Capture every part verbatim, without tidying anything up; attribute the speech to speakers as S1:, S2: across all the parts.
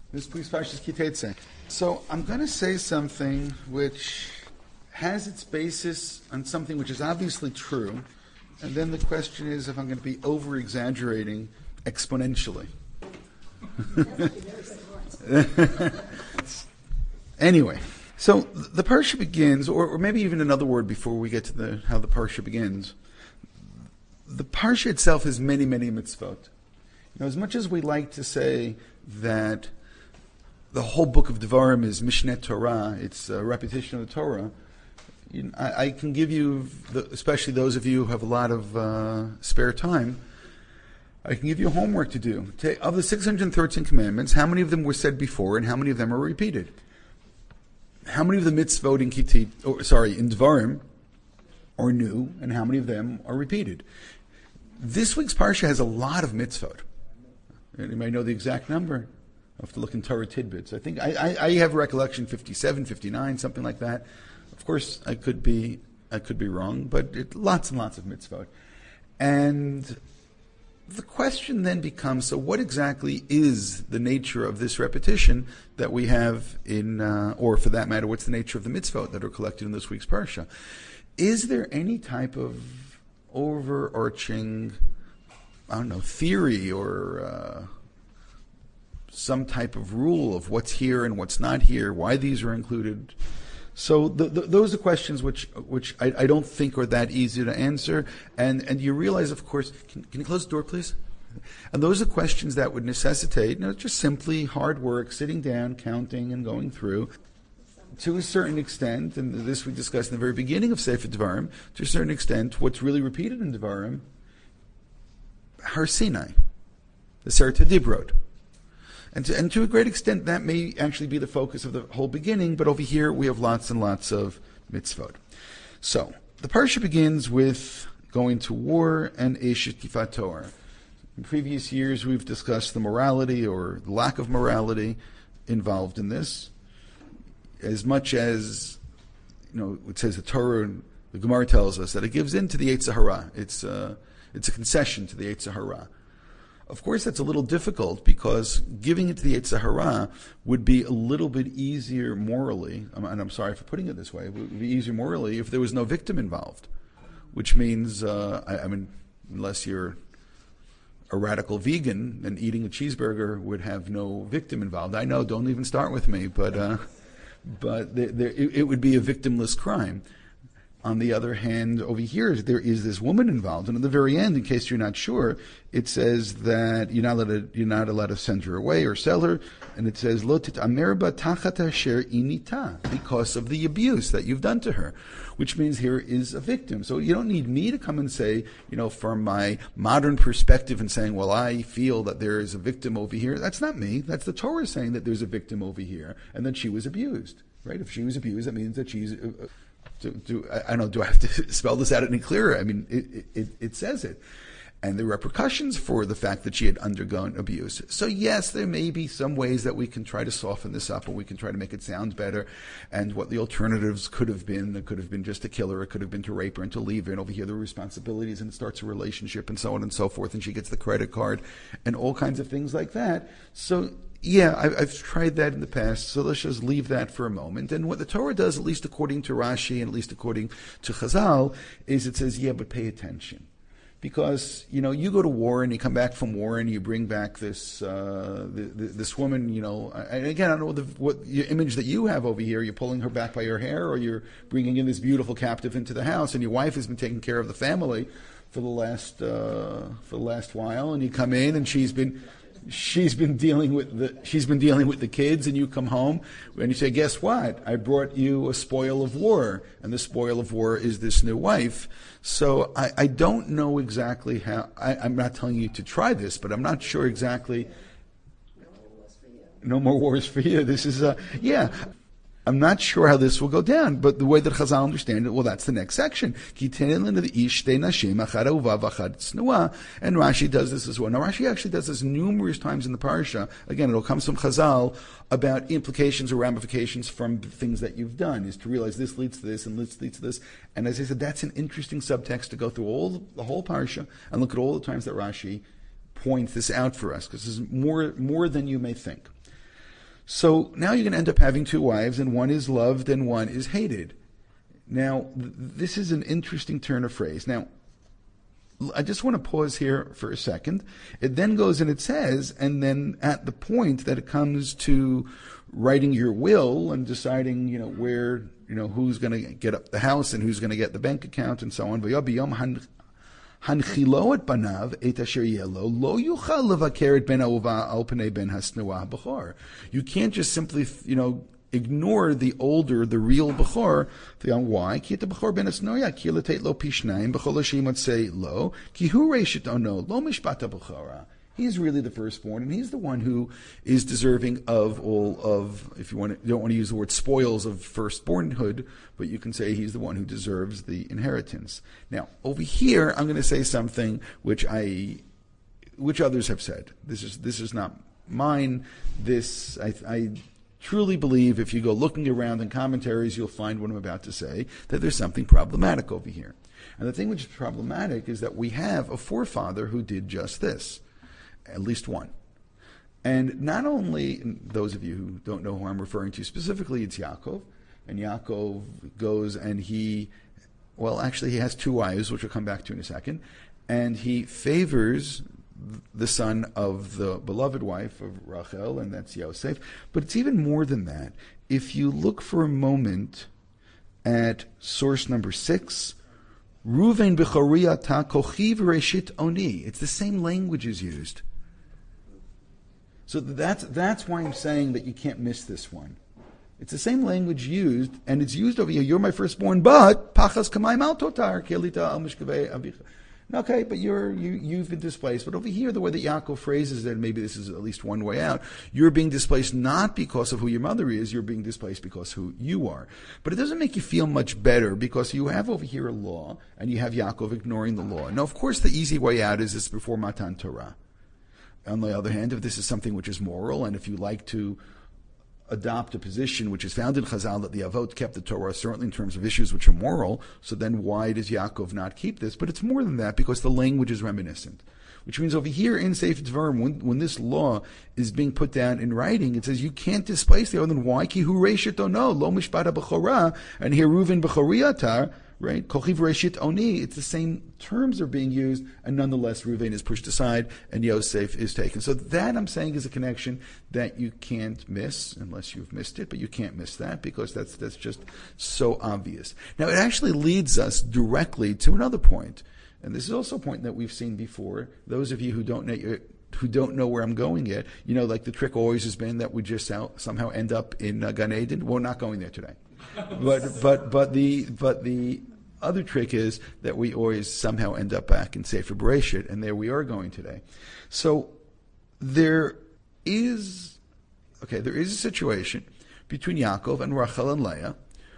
S1: This week's Parshas Ki Teitzei. So I'm going to say something which has its basis on something which is obviously true, and then the question is if I'm going to be over-exaggerating exponentially. Anyway, so the Parsha begins, or, or maybe even another word before we get to the how the Parsha begins. The Parsha itself has many, many mitzvot. You know, as much as we like to say that the whole book of Devarim is Mishneh Torah, it's a repetition of the Torah, you know, I, I can give you, the, especially those of you who have a lot of uh, spare time, I can give you homework to do. Take, of the six hundred thirteen commandments, how many of them were said before and how many of them are repeated? How many of the mitzvot in Kitit, or sorry, in Devarim are new and how many of them are repeated? This week's Parsha has a lot of mitzvot. You may know the exact number. I'll have to look in Torah tidbits. I think I, I, I have recollection fifty-seven, fifty-nine, something like that. Of course, I could be I could be wrong, but it, lots and lots of mitzvot. And the question then becomes: so, what exactly is the nature of this repetition that we have in, uh, or for that matter, what's the nature of the mitzvot that are collected in this week's parsha? Is there any type of overarching, I don't know, theory or uh, some type of rule of what's here and what's not here, why these are included? So the, the, those are questions which which I, I don't think are that easy to answer. And and you realize, of course, can, can you close the door, please? And those are questions that would necessitate, you know, just simply hard work, sitting down, counting, and going through. To a certain extent, and this we discussed in the very beginning of Sefer Devarim, to a certain extent, what's really repeated in Devarim, Har Sinai, the Seret HaDibrot. And to, and to a great extent, that may actually be the focus of the whole beginning, but over here we have lots and lots of mitzvot. So, the parsha begins with going to war and Eshet Kifat Torah. In previous years, we've discussed the morality or the lack of morality involved in this. As much as, you know, it says the Torah, the Gemara tells us that it gives in to the Yetzer Hara. It's a, it's a concession to the Yetzer Hara. Of course, that's a little difficult because giving it to the Yetzer Hara would be a little bit easier morally, and I'm sorry for putting it this way, it would be easier morally if there was no victim involved, which means, uh, I, I mean, unless you're a radical vegan, then eating a cheeseburger would have no victim involved. I know, don't even start with me, but uh, but there, there, it, it would be a victimless crime. On the other hand, over here, there is this woman involved. And at the very end, in case you're not sure, it says that you're not allowed to, you're not allowed to send her away or sell her. And it says, Lo tit'amer ba tachat asher inita, because of the abuse that you've done to her. Which means here is a victim. So you don't need me to come and say, you know, from my modern perspective and saying, well, I feel that there is a victim over here. That's not me. That's the Torah saying that there's a victim over here and that she was abused. Right? If she was abused, that means that she's... Uh, Do, do, I don't know, do I have to spell this out any clearer? I mean, it, it, it says it. And the repercussions for the fact that she had undergone abuse. So yes, there may be some ways that we can try to soften this up or we can try to make it sound better. And what the alternatives could have been, it could have been just to kill her, it could have been to rape her and to leave her, and over here the responsibilities, and it starts a relationship and so on and so forth, and she gets the credit card and all kinds of things like that. So yeah, I've, I've tried that in the past, so let's just leave that for a moment. And what the Torah does, at least according to Rashi and at least according to Chazal, is it says, yeah, but pay attention. Because, you know, you go to war and you come back from war and you bring back this uh, the, the, this woman, you know, and again, I don't know the, what your image that you have over here. You're pulling her back by her hair, or you're bringing in this beautiful captive into the house, and your wife has been taking care of the family for the last uh, for the last while, and you come in and she's been... She's been dealing with the she's been dealing with the kids, and you come home and you say, guess what? I brought you a spoil of war, and the spoil of war is this new wife. So I, I don't know exactly how. I, I'm not telling you to try this, but I'm not sure exactly. No more wars for you. This is a yeah. I'm not sure how this will go down, but the way that Chazal understand it, well, that's the next section. And Rashi does this as well. Now, Rashi actually does this numerous times in the parsha. Again, it'll come from Chazal about implications or ramifications from things that you've done, is to realize this leads to this and this leads to this. And as I said, that's an interesting subtext to go through all the whole parsha and look at all the times that Rashi points this out for us, because this is more more than you may think. So now you're going to end up having two wives, and one is loved and one is hated. Now, th- this is an interesting turn of phrase. Now, I just want to pause here for a second. It then goes and it says, and then at the point that it comes to writing your will and deciding, you know, where, you know, who's going to get up the house and who's going to get the bank account and so on. Hanchilo et banav et asher yelo lo yuchal levaker et ben ahuva al pnei ben hasnua bechor. You can't just simply, you know, ignore the older, the real bechor. Why? Ki et bechor ben hasnoya ki letet lo pishnayim bechol hashim say lo ki hu reishit ono lo mishpata bechora. He's really the firstborn, and he's the one who is deserving of all of, if you want to, you don't want to use the word spoils of firstbornhood, but you can say he's the one who deserves the inheritance. Now, over here, I'm going to say something which I, which others have said. This is this is not mine. This I, I truly believe, if you go looking around in commentaries, you'll find what I'm about to say, that there's something problematic over here. And the thing which is problematic is that we have a forefather who did just this. At least one. And not only, those of you who don't know who I'm referring to specifically, it's Yaakov. And Yaakov goes and he, well, actually he has two wives, which we'll come back to in a second. And he favors the son of the beloved wife of Rachel, and that's Yosef. But it's even more than that. If you look for a moment at source number six, Ruven b'choria ta kochiv reshit oni. It's the same language is used. So that's that's why I'm saying that you can't miss this one. It's the same language used, and it's used over here. You're my firstborn, but pachas kamayim al totar kelita al mishkavei avicha. Okay, but you're you you've been displaced. But over here, the way that Yaakov phrases it, maybe this is at least one way out. You're being displaced not because of who your mother is. You're being displaced because who you are. But it doesn't make you feel much better because you have over here a law, and you have Yaakov ignoring the law. Now, of course, the easy way out is this before Matan Torah. On the other hand, if this is something which is moral, and if you like to adopt a position which is found in Chazal that the Avot kept the Torah, certainly in terms of issues which are moral, so then why does Yaakov not keep this? But it's more than that, because the language is reminiscent. Which means over here in Sefer Dvarim, when, when this law is being put down in writing, it says you can't displace the other than why? Ki hu reishit ono, lo mishpata b'chora, and here Reuven b'choriatar, right? Kochiv reishit oni, it's the same terms are being used, and nonetheless Reuven is pushed aside, and Yosef is taken. So that, I'm saying, is a connection that you can't miss, unless you've missed it, but you can't miss that, because that's that's just so obvious. Now, it actually leads us directly to another point, and this is also a point that we've seen before. Those of you who don't know, who don't know where I'm going yet, you know, like the trick always has been that we just somehow end up in uh, Gan Eden. We're not going there today. But but but the but the other trick is that we always somehow end up back in Sefer Bereshit, and there we are going today. So there is okay, there is a situation between Yaakov and Rachel and Leah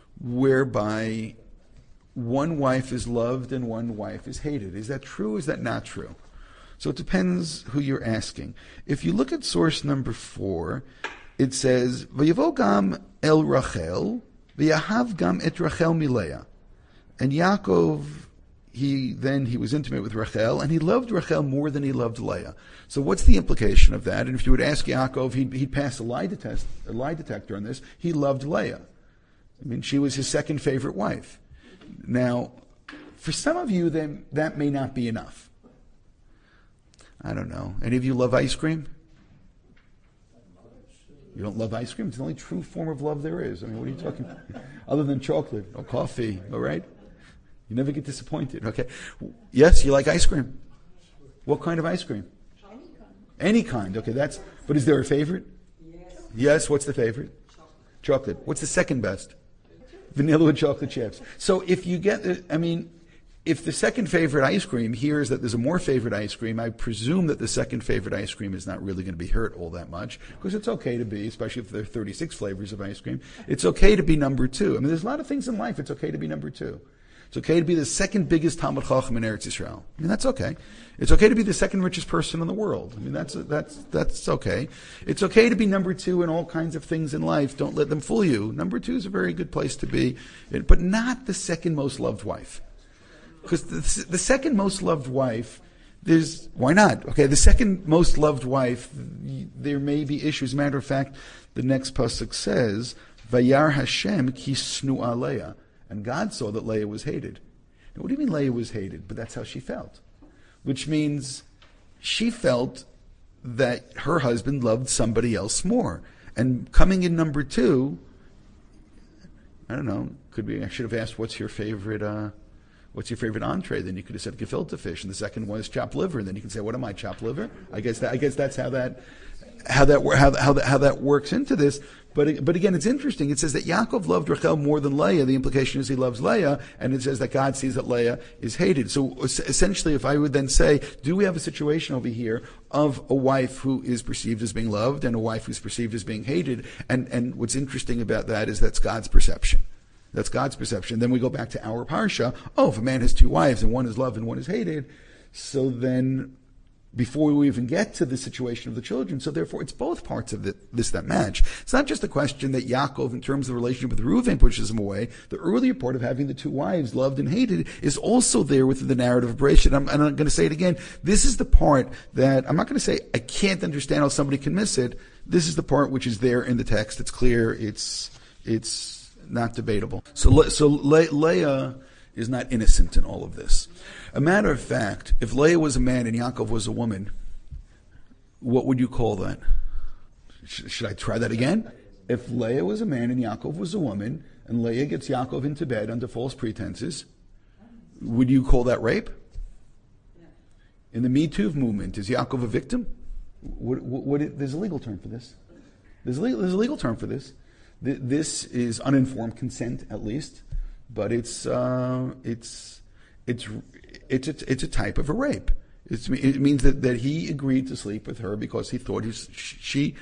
S1: whereby one wife is loved and one wife is hated. Is that true or is that not true? So it depends who you're asking. If you look at source number four, it says, Vayavo gam el Rachel, v'yahav gam et Rachel mileah. And Yaakov, he then he was intimate with Rachel, and he loved Rachel more than he loved Leah. So what's the implication of that? And if you would ask Yaakov, he'd, he'd pass a lie, detest, a lie detector on this. He loved Leah. I mean, she was his second favorite wife. Now, for some of you, then that may not be enough. I don't know. Any of you love ice cream? You don't love ice cream? It's the only true form of love there is. I mean, what are you talking about? Other than chocolate or coffee, all right? You never get disappointed, okay? Yes, you like ice cream. What kind of ice cream? Any kind. Any kind, okay, that's, but is there a favorite? Yes. Yes, what's the favorite? Chocolate. Chocolate. What's the second best? Vanilla and chocolate chips. So if you get, I mean, if the second favorite ice cream hears that there's a more favorite ice cream, I presume that the second favorite ice cream is not really going to be hurt all that much, because it's okay to be, especially if there are thirty-six flavors of ice cream, it's okay to be number two. I mean, there's a lot of things in life it's okay to be number two. It's okay to be the second biggest Talmid Chacham in Eretz Yisrael. I mean, that's okay. It's okay to be the second richest person in the world. I mean, that's that's that's okay. It's okay to be number two in all kinds of things in life. Don't let them fool you. Number two is a very good place to be, but not the second most loved wife. Because the, the second most loved wife There's why not? Okay, the second most loved wife, there may be issues. Matter of fact, the next pasuk says, "Vayar Hashem ki snua Leah," and God saw that Leah was hated. Now, what do you mean Leah was hated? But that's how she felt, which means she felt that her husband loved somebody else more. And coming in number two, I don't know. Could be I should have asked, "What's your favorite?" Uh, What's your favorite entree? Then you could have said gefilte fish, and the second one is chopped liver. And then you can say, "What am I, chopped liver?" I guess that I guess that's how that how that how how that, how that works into this. But but again, it's interesting. It says that Yaakov loved Rachel more than Leah. The implication is he loves Leah, and it says that God sees that Leah is hated. So essentially, if I would then say, do we have a situation over here of a wife who is perceived as being loved and a wife who's perceived as being hated? And and what's interesting about that is that's God's perception. That's God's perception. Then we go back to our parsha. Oh, if a man has two wives and one is loved and one is hated, so then before we even get to the situation of the children, so therefore it's both parts of the, this that match. It's not just a question that Yaakov, in terms of the relationship with Reuven, pushes him away. The earlier part of having the two wives loved and hated is also there within the narrative of Bereshit. And I'm, and I'm going to say it again. This is the part that I'm not going to say I can't understand how somebody can miss it. This is the part which is there in the text. It's clear. It's it's. Not debatable. So, so Le- Leah is not innocent in all of this. A matter of fact, if Leah was a man and Yaakov was a woman, what would you call that? Sh- should I try that again? If Leah was a man and Yaakov was a woman, and Leah gets Yaakov into bed under false pretenses, would you call that rape? In the Me Too movement, is Yaakov a victim? What, what, what it, there's a legal term for this. There's a legal, there's a legal term for this. This is uninformed consent, at least, but it's uh, it's it's it's a, it's a type of a rape. It's, it means that, that he agreed to sleep with her because he thought he's, she.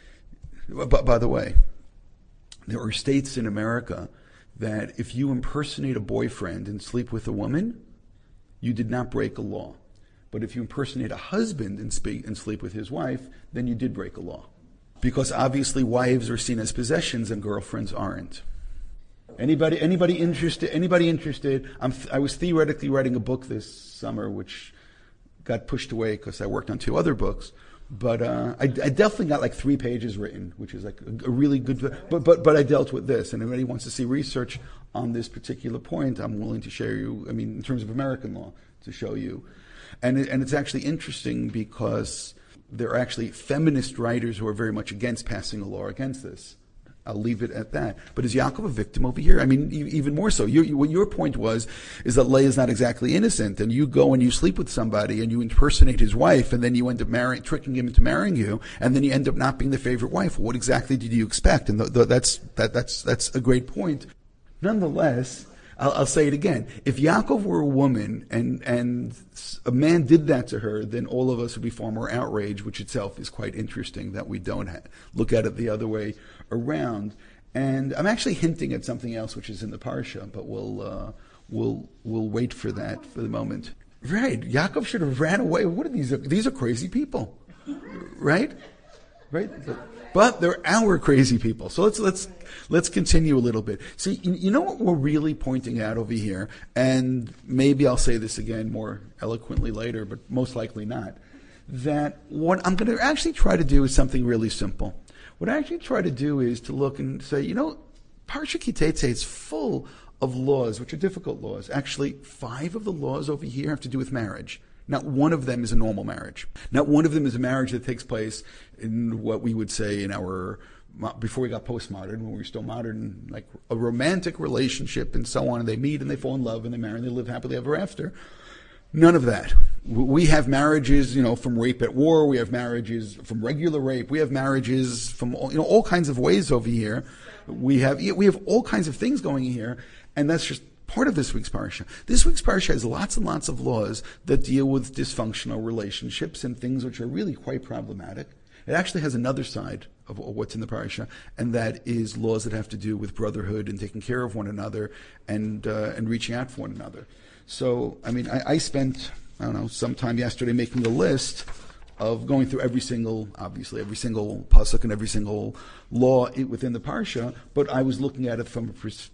S1: But by the way, there are states in America that if you impersonate a boyfriend and sleep with a woman, you did not break a law. But if you impersonate a husband and speak and sleep with his wife, then you did break a law. Because obviously wives are seen as possessions and girlfriends aren't. Anybody, anybody interested? Anybody interested? I'm, I was theoretically writing a book this summer, which got pushed away because I worked on two other books. But uh, I, I definitely got like three pages written, which is like a, a really good. But but but I dealt with this, and if anybody wants to see research on this particular point, I'm willing to share you. I mean, in terms of American law, to show you, and it, and it's actually interesting because there are actually feminist writers who are very much against passing a law against this. I'll leave it at that. But is Yaakov a victim over here? I mean, even more so. Your, what your point was is that Leah is not exactly innocent, and you go and you sleep with somebody and you impersonate his wife, and then you end up marrying, tricking him into marrying you, and then you end up not being the favorite wife. What exactly did you expect? And the, the, that's that, that's that's a great point. Nonetheless, I'll, I'll say it again. If Yaakov were a woman and and a man did that to her, then all of us would be far more outraged, which itself is quite interesting that we don't ha- look at it the other way around. And I'm actually hinting at something else which is in the parsha, but we'll uh, we'll we'll wait for that for the moment. Right, Yaakov should have ran away. What are these? These are crazy people, right? Right. But they're our crazy people. So let's let's let's continue a little bit. See, you, you know what we're really pointing out over here, and maybe I'll say this again more eloquently later, but most likely not. That what I'm going to actually try to do is something really simple. What I actually try to do is to look and say, you know, Parsha Ki Teitzei is full of laws, which are difficult laws. Actually, five of the laws over here have to do with marriage. Not one of them is a normal marriage. Not one of them is a marriage that takes place in what we would say in our, before we got postmodern, when we were still modern, like a romantic relationship and so on, and they meet and they fall in love and they marry and they live happily ever after. None of that. We have marriages, you know, from rape at war. We have marriages from regular rape. We have marriages from, all, you know, all kinds of ways over here. We have, we have all kinds of things going here, and that's just part of this week's parsha. This week's parsha has lots and lots of laws that deal with dysfunctional relationships and things which are really quite problematic. It actually has another side of what's in the parsha, and that is laws that have to do with brotherhood and taking care of one another and uh, and reaching out for one another. So, I mean, I, I spent, I don't know, some time yesterday making a list of going through every single, obviously, every single pasuk and every single law within the parsha, but I was looking at it from a perspective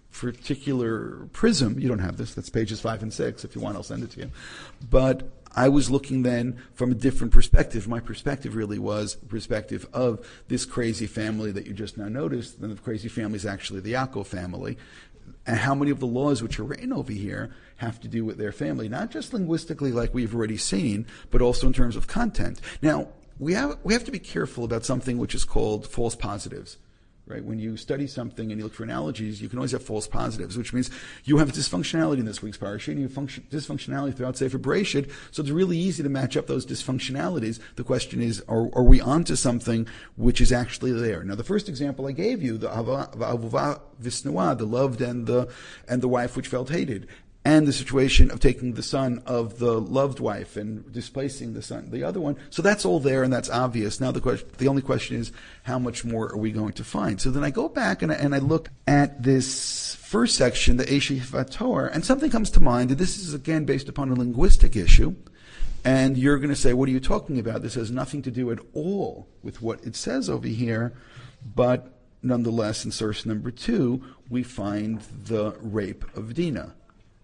S1: particular prism. You don't have this. That's pages five and six. If you want, I'll send it to you. But I was looking then from a different perspective. My perspective really was a perspective of this crazy family that you just now noticed. And the crazy family is actually the Yaakov family. And how many of the laws which are written over here have to do with their family, not just linguistically like we've already seen, but also in terms of content. Now, we have, we have to be careful about something which is called false positives. Right? When you study something and you look for analogies, you can always have false positives, which means you have dysfunctionality in this week's parasha, and you have function, dysfunctionality throughout Sefer Bereshit, so it's really easy to match up those dysfunctionalities. The question is, are, are we onto something which is actually there? Now, the first example I gave you, the Avuva Visnua, the loved and the and the wife which felt hated, and the situation of taking the son of the loved wife and displacing the son, the other one. So that's all there, and that's obvious. Now the question, the only question is, how much more are we going to find? So then I go back and I, and I look at this first section, the Eshifat Torah, and something comes to mind. And this is again based upon a linguistic issue. And you're going to say, what are you talking about? This has nothing to do at all with what it says over here. But nonetheless, in source number two, we find the rape of Dinah.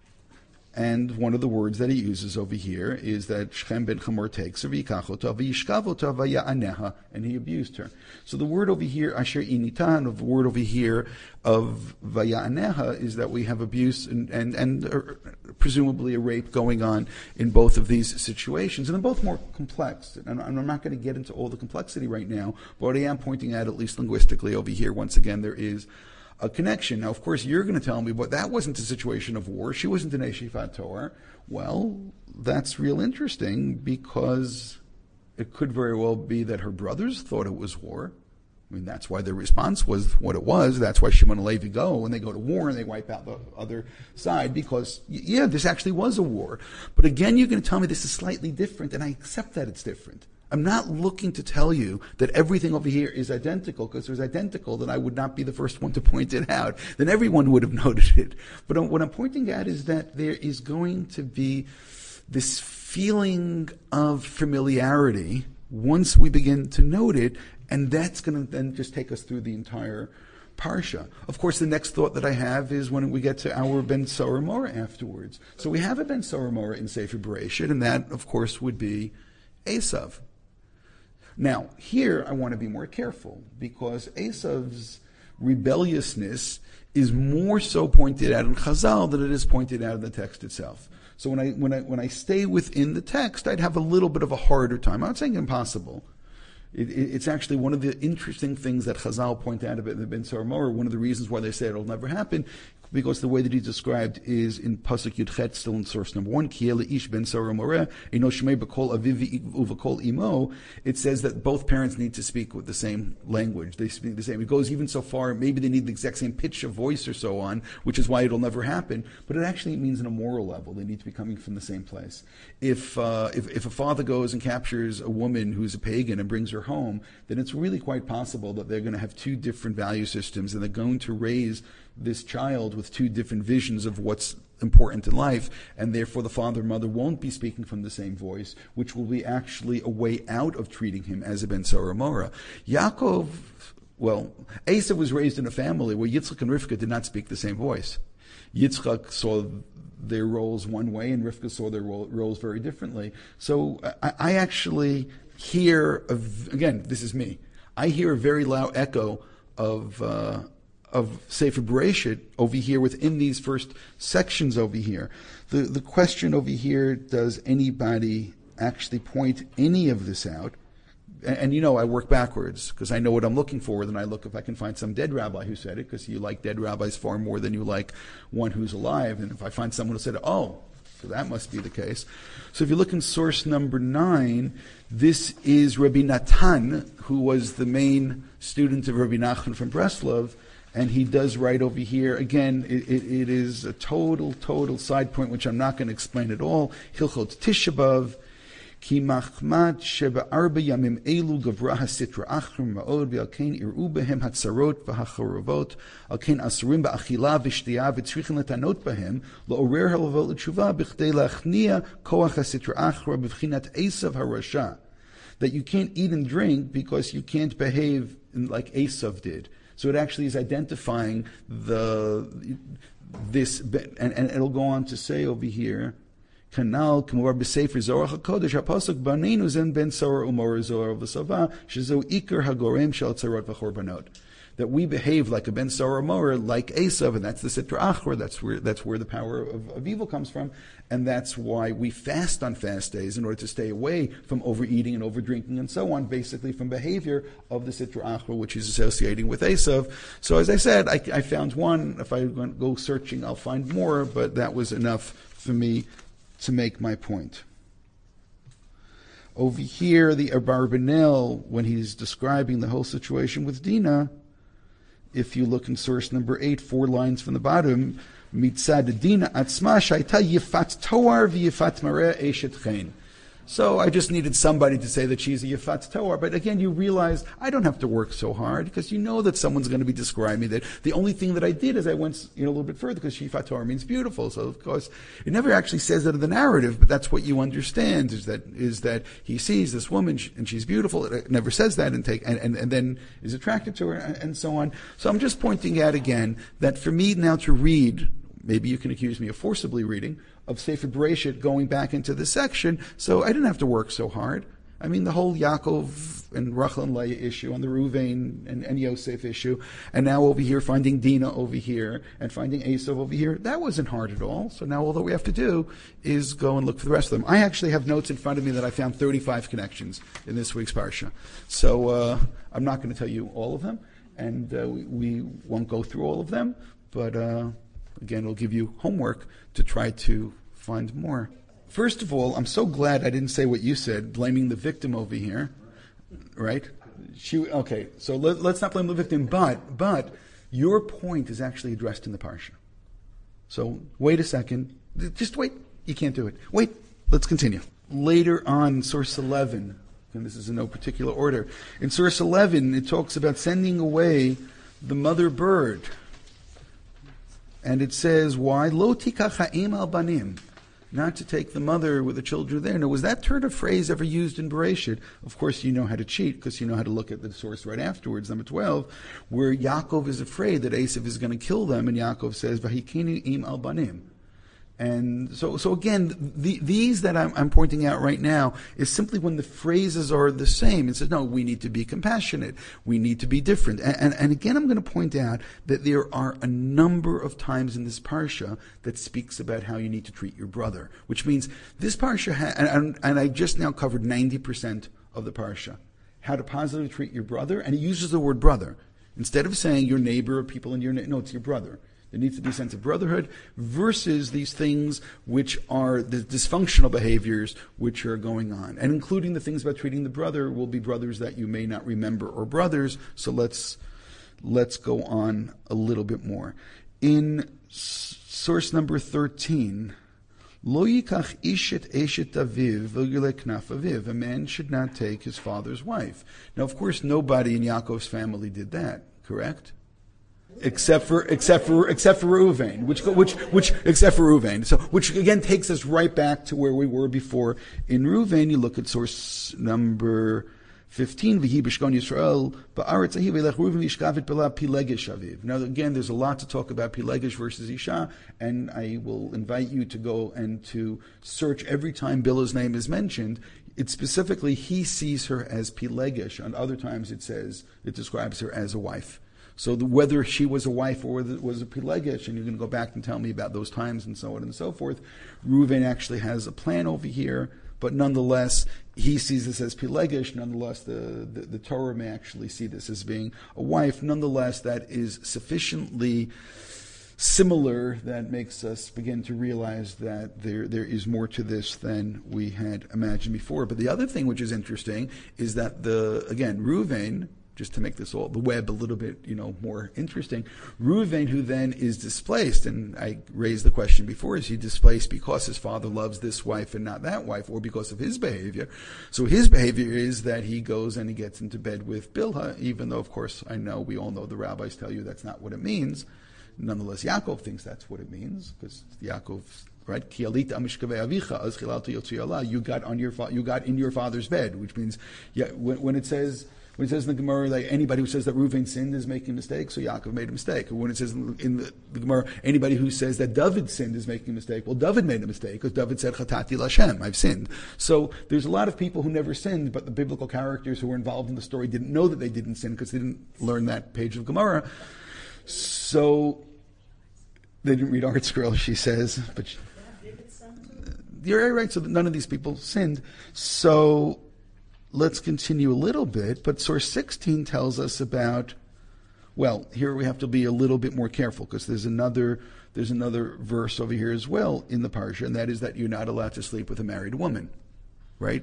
S1: And one of the words that he uses over here is that Shechem ben Chamor takes her, v'yikachota, v'yishkavota, v'ya'aneha, and he abused her. So the word over here, asher initan, of the word over here of v'ya'aneha, is that we have abuse and, and, and uh, presumably a rape going on in both of these situations. And they're both more complex. And I'm not going to get into all the complexity right now, but what I am pointing at, at least linguistically over here, once again, there is a connection. Now, of course, you're going to tell me, but that wasn't a situation of war. She wasn't an Eshifat Torah. Well, that's real interesting because it could very well be that her brothers thought it was war. I mean, that's why their response was what it was. That's why Shimon and Levi go when they go to war and they wipe out the other side because, yeah, this actually was a war. But again, you're going to tell me this is slightly different, and I accept that it's different. I'm not looking to tell you that everything over here is identical, because if it was identical, then I would not be the first one to point it out. Then everyone would have noted it. But what I'm pointing at is that there is going to be this feeling of familiarity once we begin to note it, and that's going to then just take us through the entire Parsha. Of course, the next thought that I have is when we get to our Ben Sorah Morah afterwards. So we have a Ben Sorah Morah in Sefer Bereshit, and that, of course, would be Esav. Now, here I want to be more careful because Esav's rebelliousness is more so pointed out in Chazal than it is pointed out in the text itself. So when I when I when I stay within the text, I'd have a little bit of a harder time. I'm not saying impossible. It, it, it's actually one of the interesting things that Chazal point out about the Ben Sorah Morah. One of the reasons why they say it'll never happen, because the way that he's described is in Pasuk Yud Chet, still in source number one, Ki ele ish ben Sorah Moreh, eno shmei b'kol aviv uv'kol imo. It says that both parents need to speak with the same language. They speak the same. It goes even so far, maybe they need the exact same pitch of voice or so on, which is why it'll never happen. But it actually means on a moral level. They need to be coming from the same place. If, uh, if, if a father goes and captures a woman who's a pagan and brings her home, then it's really quite possible that they're going to have two different value systems, and they're going to raise this child with two different visions of what's important in life, and therefore the father and mother won't be speaking from the same voice, which will be actually a way out of treating him as a Ben Sorah Morah. Yaakov, well, Esav was raised in a family where Yitzchak and Rivka did not speak the same voice. Yitzchak saw their roles one way, and Rivka saw their role, roles very differently. So I, I actually hear, a, again, this is me, I hear a very loud echo of uh, of Sefer Bereshit over here within these first sections over here. The the question over here, does anybody actually point any of this out? And, and you know, I work backwards because I know what I'm looking for. Then I look if I can find some dead rabbi who said it, because you like dead rabbis far more than you like one who's alive. And if I find someone who said, oh, so that must be the case. So if you look in source number nine, this is Rabbi Natan, who was the main student of Rabbi Nachman from Breslov. And he does write over here, again, it, it, it is a total, total side point, which I'm not going to explain at all. Hilchot Tisha B'Av, Ki machmat sheba arba yamim elu gavra hasitra achrim ma'od v'alkein ir'u behem hatzarot v'hacharovot alkein asurim ba'achila v'shtiya v'tzrichin letanot behem la'orer halavot l'tshuva b'chdei la'achnia koach hasitra achra b'vchinat Esav harasha. That you can't eat and drink because you can't behave like Esav did. So it actually is identifying the this, and, and it'll go on to say over here, Kanal Kamor B'Sefer Zohar HaKodesh HaPasuk Banenu Zen Ben Sora Umor Zohar V'Sava Shezo Iker HaGorem Shel Tzarot V'Chorbanot. That we behave like a Ben Sora Umor, like Esav, and that's the Sitra Achor. That's where that's where the power of, of evil comes from, and that's why we fast on fast days in order to stay away from overeating and overdrinking and so on. Basically, from behavior of the Sitra Achor, which is associating with Esav. So, as I said, I, I found one. If I go searching, I'll find more. But that was enough for me to make my point. Over here, the Abarbanel, when he's describing the whole situation with Dinah, if you look in source number eight, four lines from the bottom, Mitzad Dinah atzma shaita yifat toar v'yifat mareh eshet chen. So I just needed somebody to say that she's a Yifat Toar. But again, you realize I don't have to work so hard because you know that someone's going to be describing that. The only thing that I did is I went you know, a little bit further because Yifat Toar means beautiful. So of course, it never actually says that in the narrative, but that's what you understand is that is that he sees this woman and she's beautiful. It never says that and take and, and, and then is attracted to her and, and so on. So I'm just pointing out again that for me now to read, maybe you can accuse me of forcibly reading, of Sefer Bereshit going back into this section, so I didn't have to work so hard. I mean, the whole Yaakov and Rachel and Leah issue, and the Ruvain and, and Yosef issue, and now over here finding Dinah over here, and finding Esav over here, that wasn't hard at all. So now all that we have to do is go and look for the rest of them. I actually have notes in front of me that I found thirty-five connections in this week's Parsha. So uh, I'm not going to tell you all of them, and uh, we, we won't go through all of them, but... Uh, Again, we'll give you homework to try to find more. First of all, I'm so glad I didn't say what you said, blaming the victim over here, right? She, okay, so let, let's not blame the victim, but but your point is actually addressed in the Parsha. So wait a second. Just wait. You can't do it. Wait. Let's continue. Later on, source eleven, and this is in no particular order. In source eleven, it talks about sending away the mother bird. And it says, why? Lo tikach ha'im al banim. Not to take the mother with the children there. Now, was that turn of phrase ever used in Bereshit? Of course, you know how to cheat because you know how to look at the source right afterwards, number twelve, where Yaakov is afraid that Esav is going to kill them, and Yaakov says, Vahikini im al banim. And so, so again, the, these that I'm, I'm pointing out right now is simply when the phrases are the same. It says, no, we need to be compassionate. We need to be different. And, and, and again, I'm going to point out that there are a number of times in this parsha that speaks about how you need to treat your brother, which means this parsha, ha- and, and, and I just now covered ninety percent of the parsha, how to positively treat your brother, and it uses the word brother. Instead of saying your neighbor or people in your neighborhood, no, it's your brother. There needs to be a sense of brotherhood versus these things which are the dysfunctional behaviors which are going on. And including the things about treating the brother will be brothers that you may not remember or brothers. So let's let's go on a little bit more. In s- source number thirteen, Lo yikach ishet eshet aviv v'yule knaf aviv. A man should not take his father's wife. Now, of course, nobody in Yaakov's family did that, correct? Except for except for except for Reuven, which which which except for Reuven, so which again takes us right back to where we were before. In Reuven, you look at source number fifteen. V'hi b'shkon Yisrael ba'aretz ahi v'elech Reuven v'yishkavit b'la pilegesh aviv. Now again, there's a lot to talk about pilegesh versus Isha, and I will invite you to go and to search every time Bilhah's name is mentioned. It specifically he sees her as pilegesh, and other times it says it describes her as a wife. So the, whether she was a wife or whether it was a pilegesh, and you're going to go back and tell me about those times and so on and so forth, Reuven actually has a plan over here, but nonetheless, he sees this as pilegesh. Nonetheless, the, the, the Torah may actually see this as being a wife. Nonetheless, that is sufficiently similar that makes us begin to realize that there there is more to this than we had imagined before. But the other thing which is interesting is that the, again, Reuven, just to make this all, the web a little bit, you know, more interesting. Reuven, who then is displaced, and I raised the question before, is he displaced because his father loves this wife and not that wife, or because of his behavior? So his behavior is that he goes and he gets into bed with Bilhah, even though, of course, I know, we all know the rabbis tell you that's not what it means. Nonetheless, Yaakov thinks that's what it means, because Yaakov, right? You got on your fa- you got in your father's bed, which means, yeah, when, when it says When it says in the Gemara, like anybody who says that Reuven sinned is making a mistake, so Yaakov made a mistake. Or when it says in the, in the, the Gemara, anybody who says that David sinned is making a mistake, well, David made a mistake because David said, Chatati Lashem, I've sinned. So there's a lot of people who never sinned, but the biblical characters who were involved in the story didn't know that they didn't sin because they didn't learn that page of Gemara. So they didn't read Art Scroll, she says, but she, you're right, so none of these people sinned. So let's continue a little bit, but source sixteen tells us about, well, here we have to be a little bit more careful because there's another there's another verse over here as well in the parsha, and that is that you're not allowed to sleep with a married woman, right?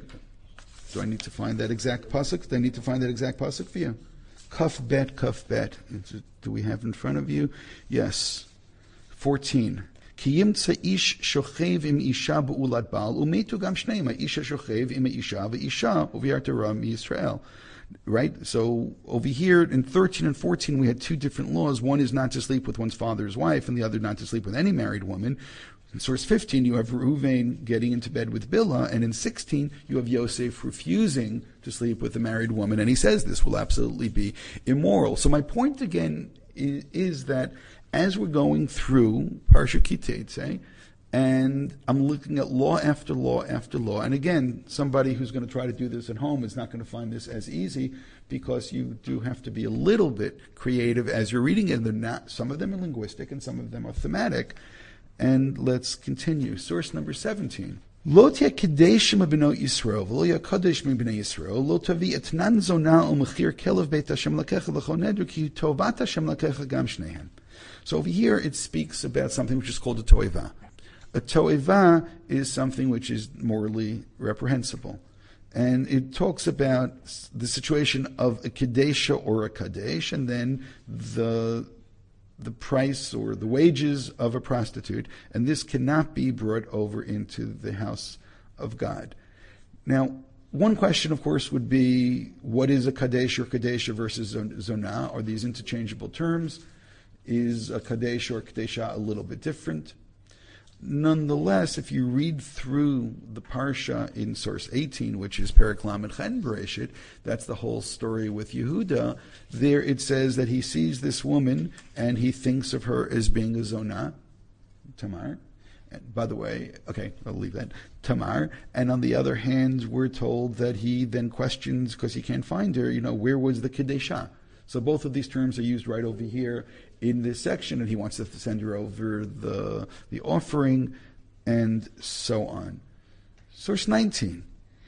S1: Do I need to find that exact pasuk? Do I need to find that exact pasuk for you? Kaf bet, kaf bet. Do we have in front of you? Yes. fourteen. Ki yimtza ish shochev im isha be'ulat baal umetu gam shneim ha'isha shochev im isha ve'isha uvi'ar Torah miYisrael. Right? So over here in thirteen and fourteen we had two different laws. One is not to sleep with one's father's wife, and the other not to sleep with any married woman. In source fifteen you have Reuven getting into bed with Bilhah, and in sixteen you have Yosef refusing to sleep with a married woman, and he says this will absolutely be immoral. So my point again is, is that as we're going through Parsha Kiteitzei, and I'm looking at law after law after law, and again, somebody who's going to try to do this at home is not going to find this as easy because you do have to be a little bit creative as you're reading it. They're not, some of them are linguistic and some of them are thematic. And let's continue. Source number seventeen. Lo tia kadeshim b'not Yisrael, v'lo ya kadesh b'nei Yisrael, lo tavi etnan zona u'mechir kelev beit Hashem lakecha l'chol neder, ki tovat Hashem lakecha gam shnehem. So over here it speaks about something which is called a toeva. A toeva is something which is morally reprehensible. And it talks about the situation of a kadesha or a kadesh, and then the the price or the wages of a prostitute, and this cannot be brought over into the house of God. Now, one question, of course, would be, what is a kadesh or kadesha versus zonah? Are these interchangeable terms? Is a kadesh or kadesha a little bit different? Nonetheless, if you read through the parsha in source eighteen, which is Perek Lamed Chen Bereshit, that's the whole story with Yehuda. There it says that he sees this woman and he thinks of her as being a zonah, Tamar. And by the way, okay, I'll leave that, Tamar. And on the other hand, we're told that he then questions, because he can't find her, you know, where was the Kedeshah? So both of these terms are used right over here in this section, and he wants us to send her over the the offering, and so on. Source nineteen.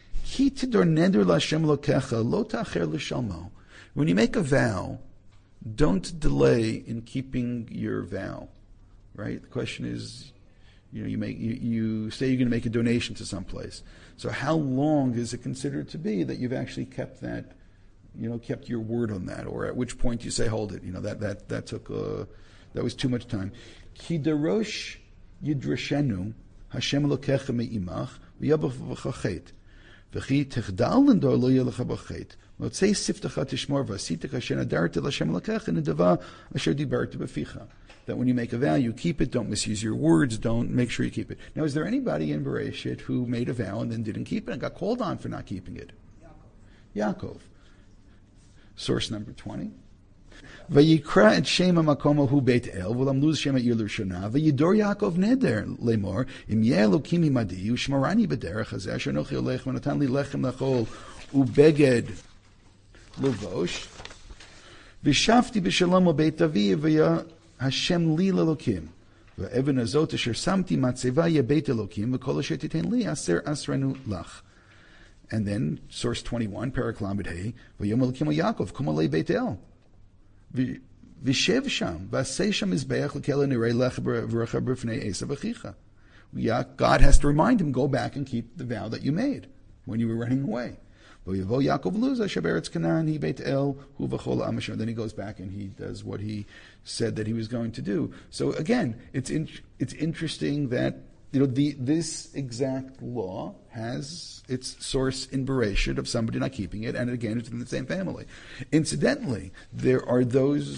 S1: When you make a vow, don't delay in keeping your vow. Right? The question is, you know, you make you, you say you're going to make a donation to someplace. So how long is it considered to be that you've actually kept that? You know, kept your word on that, or at which point you say, hold it. You know, that that that took uh, that was too much time. Ki darosh yidrashenu Hashem Elokecha me'imach v'yabach v'chachet v'chi techdal l'ndor lo yelecha b'chet motzei siftecha tishmor v'asita kashen adarta l'Hashem Elokecha nedava asher dibarta b'ficha. That when you make a vow, you keep it. Don't misuse your words. Don't make sure you keep it. Now, is there anybody in Bereshit who made a vow and then didn't keep it and got called on for not keeping it? Yaakov. Yaakov. Source number twenty. Vayikra et shema makomahu Beit El v'lamluz shema Ir L'Shana v'yidor Yaakov neder lemor im yeh Elokim imadi u'shmarani b'derech hazeh asher nochi olech v'natan li lechem lachol u'beged levosh v'shafti b'shalom u'beit avi v'ya Hashem li l'Elokim v'evan azot asher samti matzeva yeh Beit Elokim v'kol asher titein li aser asrenu lach. And then, source twenty-one, Perek Lamed Hey, V'yom Elokim Yaakov, Kum alei Beit El. V'shev sham, v'asei sham mizbeach l'kel nirei lech v'recha b'fnei Esav achicha. God has to remind him, go back and keep the vow that you made when you were running away. V'yavo Yaakov luz asher beretz Canaan hi Beit El hu v'chol am asher. Then he goes back and he does what he said that he was going to do. So again, it's in, it's interesting that, you know, the this exact law has its source in Bereshit of somebody not keeping it, and again, it's in the same family. Incidentally, there are those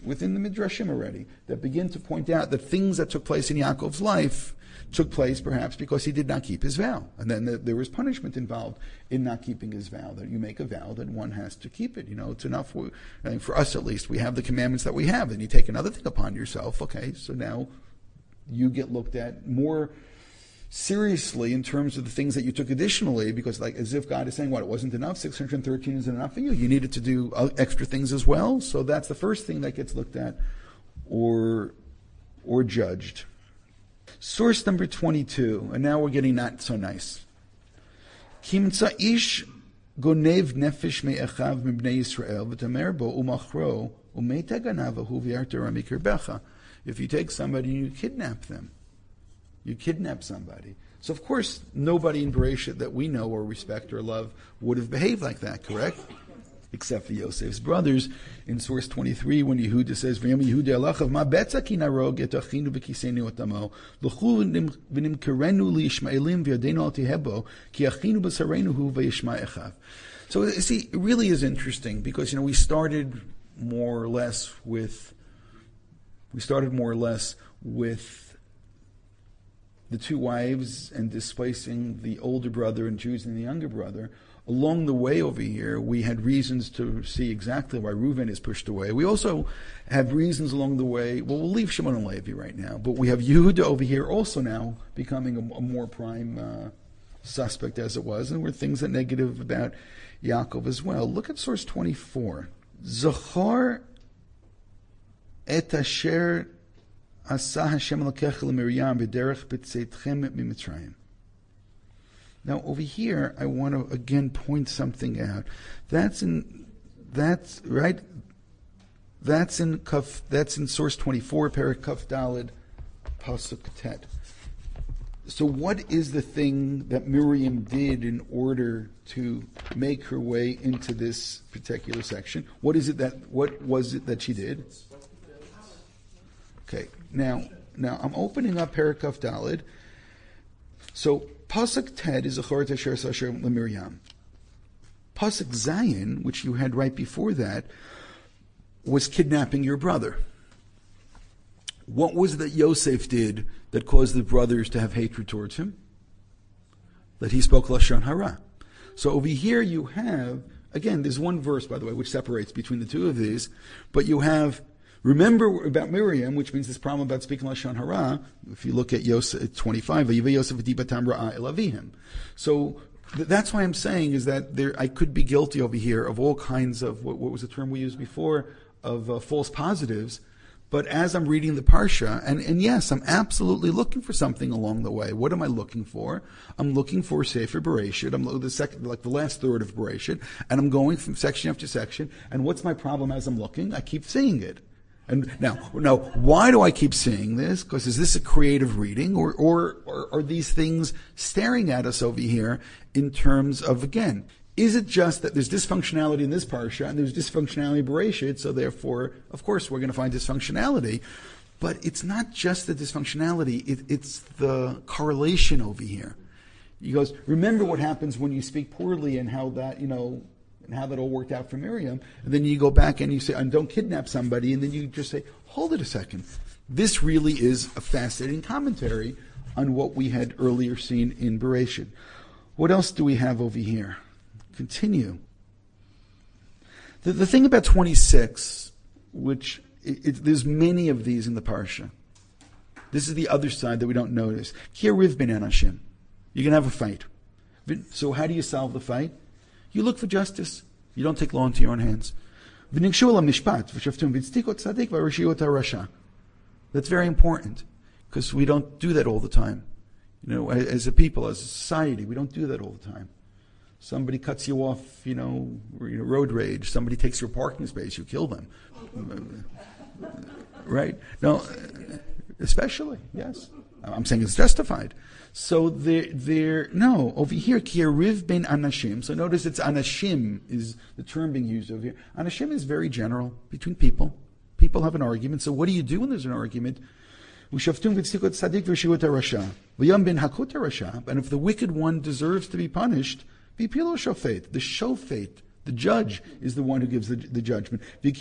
S1: within the Midrashim already that begin to point out that things that took place in Yaakov's life took place perhaps because he did not keep his vow. And then the, there was punishment involved in not keeping his vow, that you make a vow that one has to keep it. You know, it's enough, for, I think for us at least, we have the commandments that we have, and you take another thing upon yourself, okay, so now you get looked at more seriously in terms of the things that you took additionally, because like as if God is saying, what, it wasn't enough, six hundred thirteen isn't enough for you, you needed to do extra things as well. So that's the first thing that gets looked at or or judged. Source number twenty-two, and now we're getting not so nice. Kimtza ish gonev nefesh me'echav mibnei Yisrael v'tamer bo umachro u'meita ganavahu v'yartera mikirbecha. If you take somebody and you kidnap them, you kidnap somebody. So of course, nobody in Bereshit that we know or respect or love would have behaved like that, correct? Except for Yosef's brothers. In source twenty-three, when Yehuda says, "V'yam Yehuda alachav ma betza ki narog et achinu v'kisenu otamo l'chu v'nimkerenu li'ishmaelim v'yadenu al tihebo ki achinu b'sarenu hu v'yishma'echav." So you see, it really is interesting because you know we started more or less with we started more or less with the two wives and displacing the older brother and choosing the younger brother. Along the way over here, we had reasons to see exactly why Reuven is pushed away. We also have reasons along the way, well, we'll leave Shimon and Levi right now, but we have Yehuda over here also now becoming a, a more prime uh, suspect as it was, and there were things that negative about Yaakov as well. Look at source twenty-four. Zachar et asher asa Hashem Elokecha leMiriam b'derech b'tzeitchem miMitzrayim. Now over here, I want to again point something out. That's in that's right. That's in Kaf. That's in source twenty-four, Perek Kaf Daled, Pasuk Tet. So, what is the thing that Miriam did in order to make her way into this particular section? What is it that? What was it that she did? Okay. Now, now I'm opening up Perek Kaf Daled. So. Pasuk Ted is a Chorat Asher Sasher LeMiriam. Pasuk Zayin, which you had right before that, was kidnapping your brother. What was it that Yosef did that caused the brothers to have hatred towards him? That he spoke Lashon Hara. So over here you have, again, there's one verse, by the way, which separates between the two of these, but you have remember about Miriam, which means this problem about speaking Lashon Hara. If you look at Yosef twenty-five, Yosef v'dibatam ra'a el avihim. So th- that's why I'm saying is that there I could be guilty over here of all kinds of what, what was the term we used before of uh, false positives. But as I'm reading the parsha, and, and yes, I'm absolutely looking for something along the way. What am I looking for? I'm looking for Sefer Bereshit. I'm the second, like the last third of Bereshit, and I'm going from section after section. And what's my problem as I'm looking? I keep seeing it. And now, now, why do I keep saying this? Because is this a creative reading, or, or, or are these things staring at us over here in terms of, again, is it just that there's dysfunctionality in this parsha and there's dysfunctionality in Bereshit, so therefore, of course, we're going to find dysfunctionality, but it's not just the dysfunctionality, it, it's the correlation over here. He goes, remember what happens when you speak poorly and how that, you know, and how that all worked out for Miriam, and then you go back and you say, and don't kidnap somebody, and then you just say, hold it a second. This really is a fascinating commentary on what we had earlier seen in Bereshit. What else do we have over here? Continue. The, the thing about twenty-six, which it, it, there's many of these in the parsha. This is the other side that we don't notice. Kiriv ben Anashim. You're going to have a fight. So how do you solve the fight? You look for justice. You don't take law into your own hands. That's very important because we don't do that all the time. You know, as a people, as a society, we don't do that all the time. Somebody cuts you off, you know, road rage. Somebody takes your parking space, you kill them. Right? No, especially, yes. I'm saying it's justified. So there, there, no, over here, Kiriv ben Anashim. So notice it's Anashim is the term being used over here. Anashim is very general, between people. People have an argument. So what do you do when there's an argument? And if the wicked one deserves to be punished, the shofet The judge is the one who gives the, the judgment.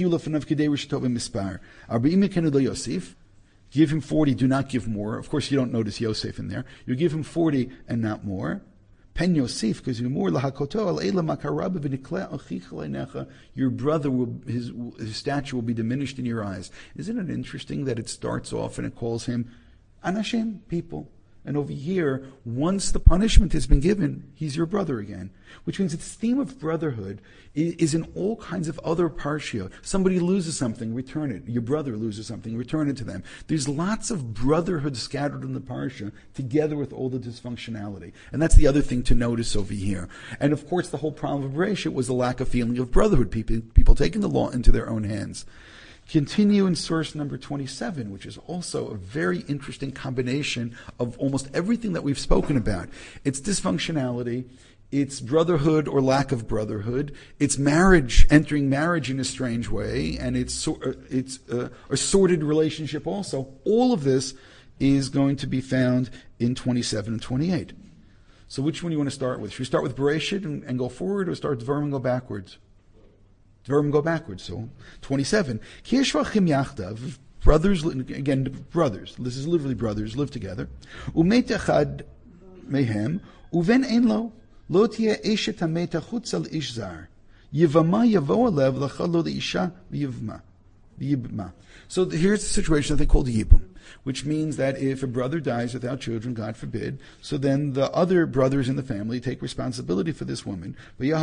S1: Give him forty, do not give more. Of course, you don't notice Yosef in there. You give him forty and not more. Pen Yosef, because you more lahakoto al eila makarab v'nikleh achicha leinecha. Your brother will his his stature will be diminished in your eyes. Isn't it interesting that it starts off and it calls him anashim, people, and over here, once the punishment has been given, he's your brother again. Which means this theme of brotherhood is in all kinds of other parsha. Somebody loses something, return it. Your brother loses something, return it to them. There's lots of brotherhood scattered in the parsha, together with all the dysfunctionality. And that's the other thing to notice over here. And of course, the whole problem of Bereshit was the lack of feeling of brotherhood, people, people taking the law into their own hands. Continue in source number twenty-seven, which is also a very interesting combination of almost everything that we've spoken about. It's dysfunctionality, it's brotherhood or lack of brotherhood, it's marriage, entering marriage in a strange way, and it's it's a, a sordid relationship also. All of this is going to be found in twenty-seven and twenty-eight. So which one do you want to start with? Should we start with Bereshit and, and go forward, or start with Dvarim and go backwards? Dvarim go backwards. So twenty-seven. Ki yeshvachim yachdav, brothers, again, brothers, this is literally brothers, live together. Umet echad mehem, uven ein lo, lo tieh eshet hamet chutz al ish zar. Yivama yavo alev l'chad lo leisha v'yivma. V'yibma. So here's the situation that they call the Yibum, which means that if a brother dies without children, God forbid, so then the other brothers in the family take responsibility for this woman.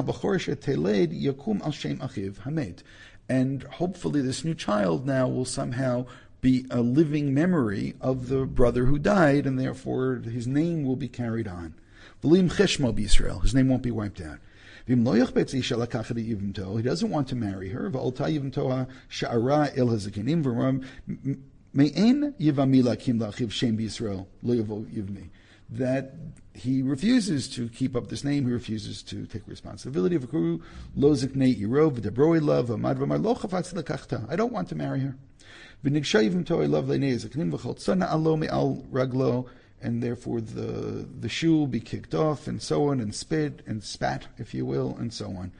S1: And hopefully this new child now will somehow be a living memory of the brother who died, and therefore his name will be carried on. His name won't be wiped out. He doesn't want to marry her. That he refuses to keep up this name, he refuses to take responsibility. I don't want to marry her. And therefore the, the shoe will be kicked off, and so on, and spit, and spat, if you will, and so on.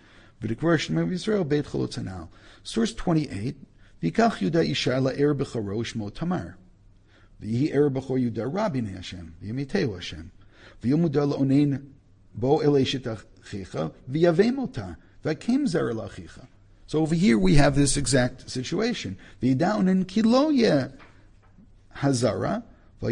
S1: Source twenty-eight, V'ikach Yuda isha la'er b'charo shmo Tamar. V'yihi er b'chor Yuda rabin Hashem, v'yamiteu Hashem. V'yomuda la'onein bo el eshet achicha, v'yavem ota, v'akem zera la'achicha. So over here we have this exact situation. V'yida onen ki lo yeh hazara, he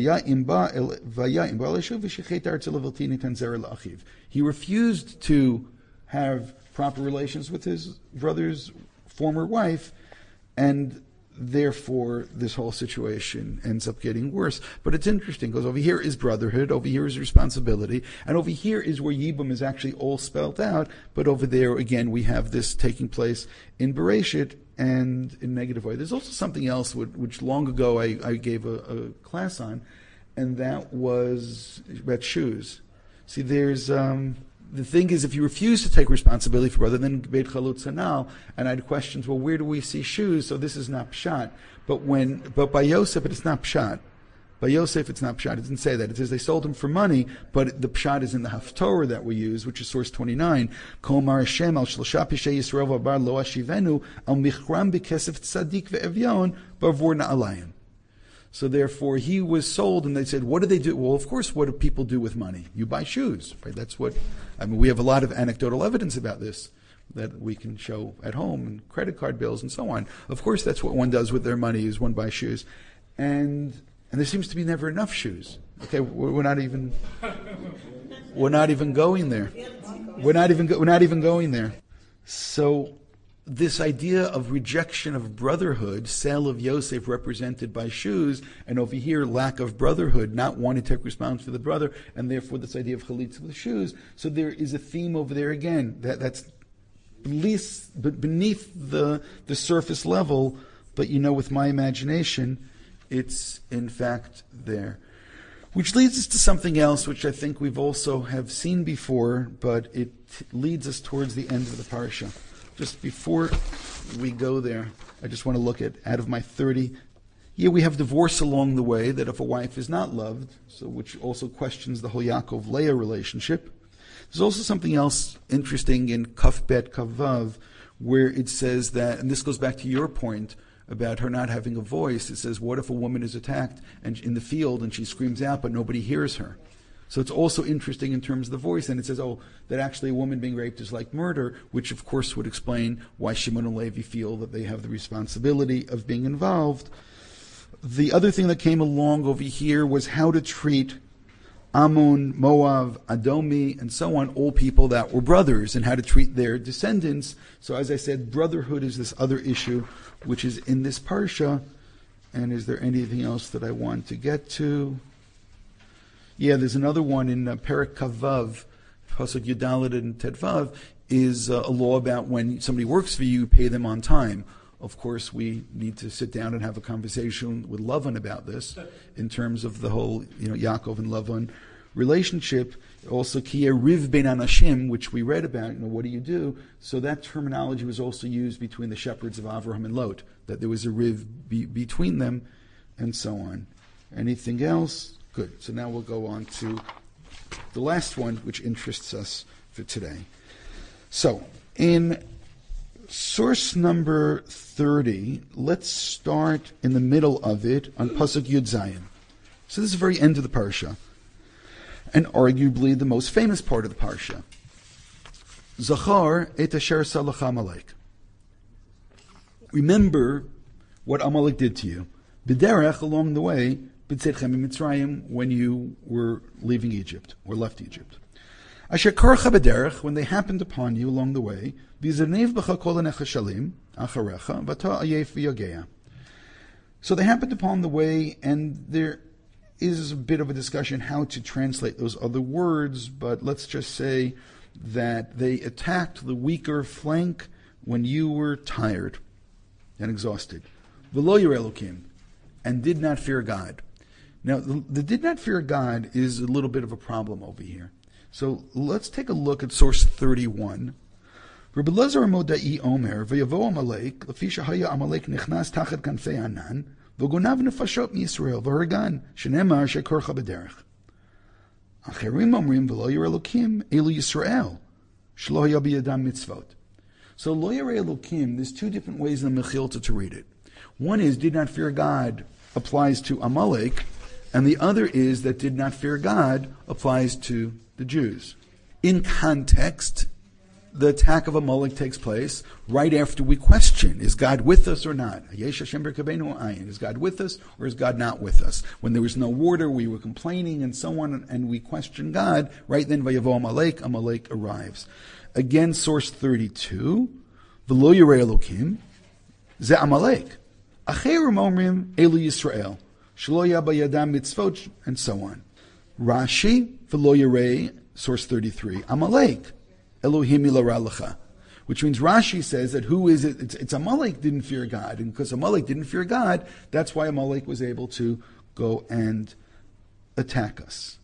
S1: refused to have proper relations with his brother's former wife, and therefore this whole situation ends up getting worse. But it's interesting, because over here is brotherhood, over here is responsibility, and over here is where Yibum is actually all spelled out, but over there, again, we have this taking place in Bereshit, and in negative way. There's also something else which, which long ago I, I gave a, a class on, and that was about shoes. See, there's um, the thing is, if you refuse to take responsibility for brother, then Beit Chalutz Hanal, and I had questions. Well, where do we see shoes? So this is not pshat. But when, but by Yosef, it's not pshat. By Yosef, it's not pshat. It doesn't say that. It says they sold him for money, but the pshat is in the Haftorah that we use, which is source twenty-nine. Kol mar Hashem al shlosha pishei Yisrael v'abar lo ashivenu al michram b'kesef tzadik ve'evyon b'avor na'alayim. So therefore, he was sold, and they said, what do they do? Well, of course, what do people do with money? You buy shoes, right? That's what, I mean, we have a lot of anecdotal evidence about this that we can show at home, and credit card bills and so on. Of course, that's what one does with their money, is one buys shoes. And And there seems to be never enough shoes. Okay, we're, we're not even we're not even going there. We're not even go, we're not even going there. So this idea of rejection of brotherhood, sale of Yosef represented by shoes, and over here lack of brotherhood, not wanting to take responsibility for the brother, and therefore this idea of chalitza with shoes. So there is a theme over there again that that's beneath, beneath the the surface level, but you know, with my imagination, it's in fact there. Which leads us to something else, which I think we've also have seen before, but it leads us towards the end of the parasha. Just before we go there, I just want to look at, out of my thirty, yeah, we have divorce along the way, that if a wife is not loved, so which also questions the whole Yaakov-Leah relationship. There's also something else interesting in Kaf Bet Kavav, where it says that, and this goes back to your point about her not having a voice. It says, what if a woman is attacked and in the field and she screams out but nobody hears her? So it's also interesting in terms of the voice. And it says, oh, that actually a woman being raped is like murder, which of course would explain why Shimon and Levi feel that they have the responsibility of being involved. The other thing that came along over here was how to treat Ammon, Moab, Adomi, and so on, all people that were brothers, and how to treat their descendants. So as I said, brotherhood is this other issue which is in this parsha. And is there anything else that I want to get to? Yeah, there's another one in uh, Perek Kavav, Pasuk Yudalit and Tedvav, is uh, a law about when somebody works for you, pay them on time. Of course, we need to sit down and have a conversation with Lavan about this in terms of the whole, you know, Yaakov and Lavan relationship. Also, Kiya Riv Ben Anashim, which we read about, you know, what do you do? So that terminology was also used between the shepherds of Avraham and Lot, that there was a Riv be- between them, and so on. Anything else? Good. So now we'll go on to the last one, which interests us for today. So, in source number thirty, let's start in the middle of it on Pasuk Yud Zayin. So this is the very end of the parsha, and arguably the most famous part of the parsha. Zachar et asher salach Amalek. Remember what Amalek did to you. B'derech, along the way, b'tzeitchem Mitzrayim, when you were leaving Egypt, or left Egypt. Asher karcha b'derech, when they happened upon you along the way, v'zernev b'cha kol hanechashalim, acharecha, v'ata ayef v'yagea. So they happened upon the way, and there is a bit of a discussion how to translate those other words, but let's just say that they attacked the weaker flank when you were tired and exhausted. V'lo yireh Elokim, and did not fear God. Now, the, the did not fear God is a little bit of a problem over here. So let's take a look at source thirty-one. Rabbi Lazar Modai Omer, V'yavo Amalek, Lefi shehaya Amalek nichnas tachat kanfei anan, v'gonav nefashot miYisrael, v'hargan, shenemar shekorcha b'derech. Acherim omrim v'lo yireh Elokim, elu Yisrael, shelo haya biyadam mitzvot. So lo yireh Elokim, there's two different ways in the Mechilta to read it. One is, did not fear God applies to Amalek, and the other is that did not fear God applies to the Jews. In context, the attack of Amalek takes place right after we question, is God with us or not? Is God with us or is God not with us? When there was no water, we were complaining and so on, and we question God. Right then, Vayavo Amalek, Amalek arrives. Again, source thirty-two, V'lo yireh Elokim, ze Amalek. Acherim omrim elu Yisrael, shelo haya biyadam mitzvot, and so on. Rashi, v'lo yireh, source thirty-three, Amalek, Elohim ilara lecha, which means Rashi says that who is it? It's, it's Amalek didn't fear God, and because Amalek didn't fear God, that's why Amalek was able to go and attack us.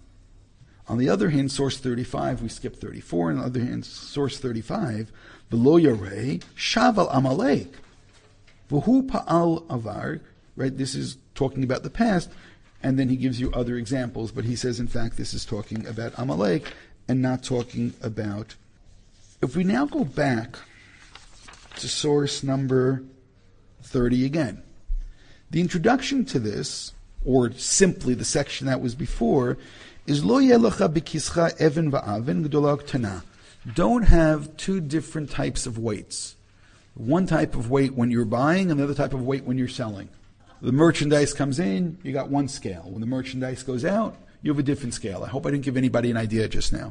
S1: On the other hand, source thirty-five, we skip thirty-four. On the other hand, source thirty-five, v'lo yireh shaval Amalek. V'hu pa'al avar, right? This is talking about the past, and then he gives you other examples, but he says, in fact, this is talking about Amalek and not talking about. If we now go back to source number thirty again, the introduction to this, or simply the section that was before, is Lo yelecha b'kischa even va'aven g'dola u'ktana. Don't have two different types of weights. One type of weight when you're buying, and the other type of weight when you're selling. The merchandise comes in, you got one scale. When the merchandise goes out, you have a different scale. I hope I didn't give anybody an idea just now.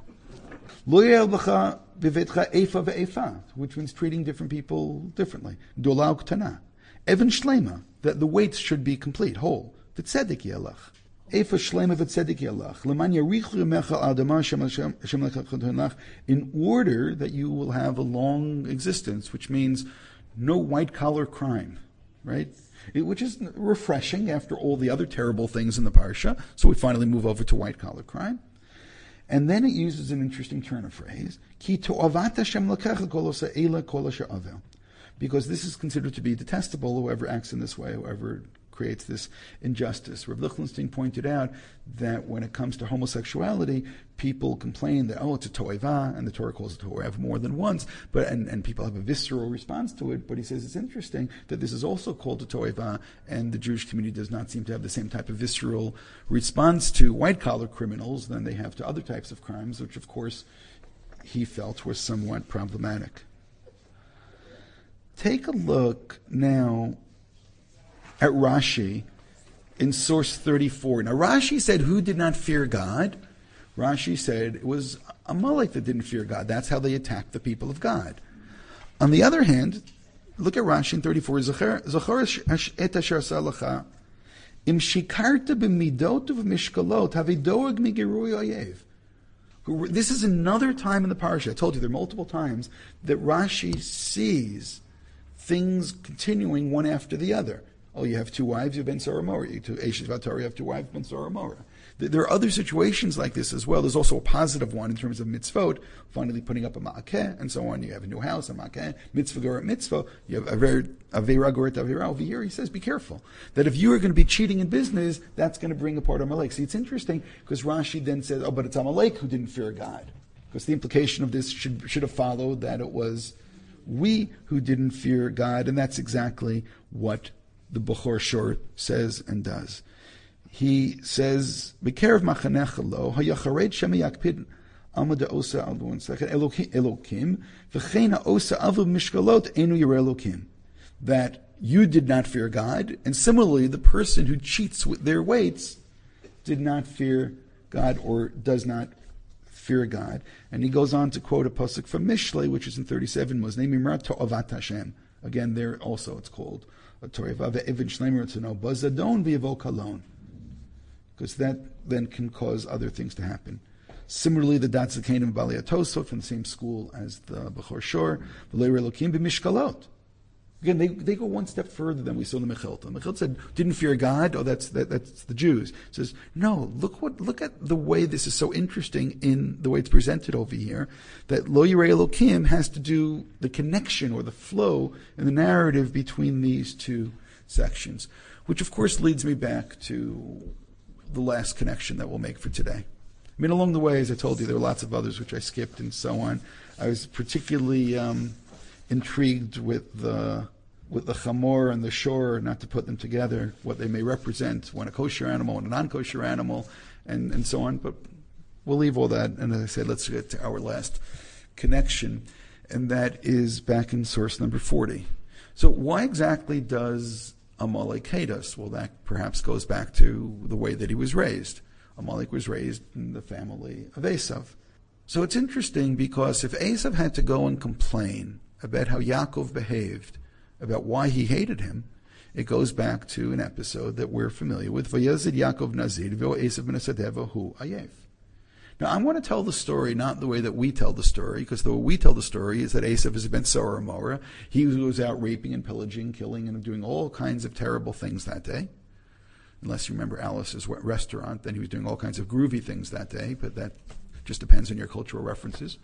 S1: Which means treating different people differently. Dola u'ktana. Even shlema, that the weights should be complete, whole. V'tzedek yelach. Efa shlema v'tzedek yelach. Leman yarichu yamecha adama Hashem lecha, in order that you will have a long existence, which means no white-collar crime, right? It, which is refreshing after all the other terrible things in the parsha. So we finally move over to white-collar crime. And then it uses an interesting turn of phrase, Ki to'avat Hashem lekecha kol ha'se'ela kol ha'she'avel. Because this is considered to be detestable, whoever acts in this way, whoever creates this injustice. Rav Lichtenstein pointed out that when it comes to homosexuality, people complain that, oh, it's a toeva, and the Torah calls it toeva more than once, but and, and people have a visceral response to it, but he says it's interesting that this is also called a toeva, and the Jewish community does not seem to have the same type of visceral response to white-collar criminals than they have to other types of crimes, which, of course, he felt were somewhat problematic. Take a look now at Rashi in source thirty-four. Now Rashi said, who did not fear God? Rashi said it was Amalek that didn't fear God. That's how they attacked the people of God. On the other hand, look at Rashi in thirty-four. Zachar et asher salacha im shikarta b'midot u'v'mishkalot havidoag migirui oyev. This is another time in the parasha. I told you there are multiple times that Rashi sees things continuing one after the other. Oh, you have two wives, you have Ben Saramora. You have Eshes Vatar, you have two wives, Ben Saramora. There are other situations like this as well. There's also a positive one in terms of mitzvot, finally putting up a ma'akeh and so on. You have a new house, a ma'akeh, mitzvah goret mitzvah. You have a very avera goret avera. Over here, he says, be careful. That if you are going to be cheating in business, that's going to bring apart Amalek. See, it's interesting because Rashi then says, oh, but it's Amalek who didn't fear God. Because the implication of this should, should have followed that it was we who didn't fear God, and that's exactly what the Bechor Shor says and does. He says, "B'kerev machanecha lo hayachared shemi yakpid alma de'osa al one second Elokim v'chein ha'osa avu mishkalot enu yireh Elokim." That you did not fear God, and similarly, the person who cheats with their weights did not fear God or does not fear God. And he goes on to quote a pasuk from Mishlei, which is in thirty-seven, Moznei Mimra To'avat Hashem. Again, there also it's called a To'eva ve'evin shleimer to know bazadon v'yavo kalon, because that then can cause other things to happen. Similarly, the Dat Zakenim of Bali Atosot from the same school as the Bechor Shor, v'leir Elokim b'mishkalot. Again, they, they go one step further than we saw in the Mechilta. Mechilta said, didn't fear God. Oh, that's that, that's the Jews. It says, no, look what look at the way this is so interesting in the way it's presented over here, that Lo Yirei Elokim has to do the connection or the flow in the narrative between these two sections, which of course leads me back to the last connection that we'll make for today. I mean, along the way, as I told you, there were lots of others which I skipped and so on. I was particularly um, intrigued with the with the chamor and the shor, not to put them together, what they may represent, one a kosher animal and a non-kosher animal, and, and so on. But we'll leave all that, and as I said, let's get to our last connection, and that is back in source number forty. So why exactly does Amalek hate us? Well, that perhaps goes back to the way that he was raised. Amalek was raised in the family of Esav. So it's interesting because if Esav had to go and complain about how Yaakov behaved, about why he hated him, it goes back to an episode that we're familiar with. Vayazid Yaakov Nazir, V'o Esav ben Asadeva hu Ayef. Now, I want to tell the story not the way that we tell the story, because the way we tell the story is that Esav is a ben Sora Mora. He was out raping and pillaging, killing, and doing all kinds of terrible things that day. Unless you remember Alice's restaurant, then he was doing all kinds of groovy things that day, but that just depends on your cultural references.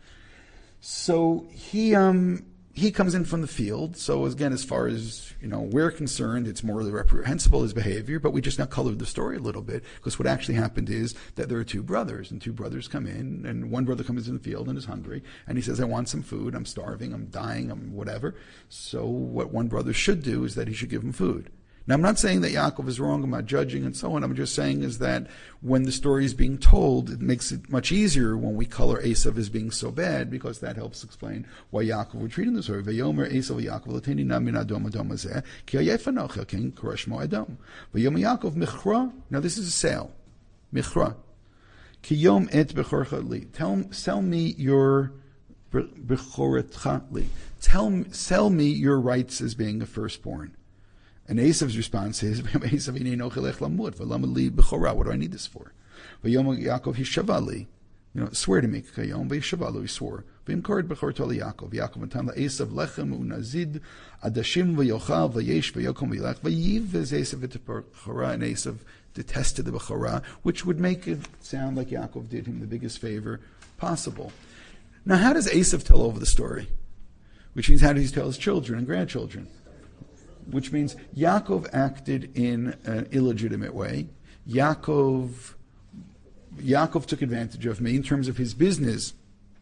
S1: So he um, he comes in from the field. So again, as far as you know, we're concerned, it's morally reprehensible, his behavior, but we just now colored the story a little bit, because what actually happened is that there are two brothers, and two brothers come in, and one brother comes in the field and is hungry, and he says, I want some food, I'm starving, I'm dying, I'm whatever. So what one brother should do is that he should give him food. Now, I'm not saying that Yaakov is wrong, I'm not judging and so on. I'm just saying is that when the story is being told, it makes it much easier when we color Esav as being so bad, because that helps explain why Yaakov would treat him this way. Vayomer Esav Yaakov l'teni na min adom adom hazeh ki hayef anocha king karash mo adom. Vayomer Yaakov michra. Now this is a sale. Michra. Ki yom et bechorcha li. Tell sell me your bechoretcha li. Tell sell me your rights as being a firstborn. And Esav's response is, what do I need this for? Yaakov hishavali, you know, swear to me. Kayom v'yishavalu, he swore. V'imkard b'chor toli Yaakov. Yaakov natan la'Esav lechem u'nazid adashim v'yochav v'yesh v'yokom v'yilach v'yiv v'Esav et b'chora. And Esav detested the b'chora, which would make it sound like Yaakov did him the biggest favor possible. Now, how does Esav tell over the story? Which means, how does he tell his children and grandchildren? which means Yaakov acted in an illegitimate way. Yaakov, Yaakov took advantage of me in terms of his business,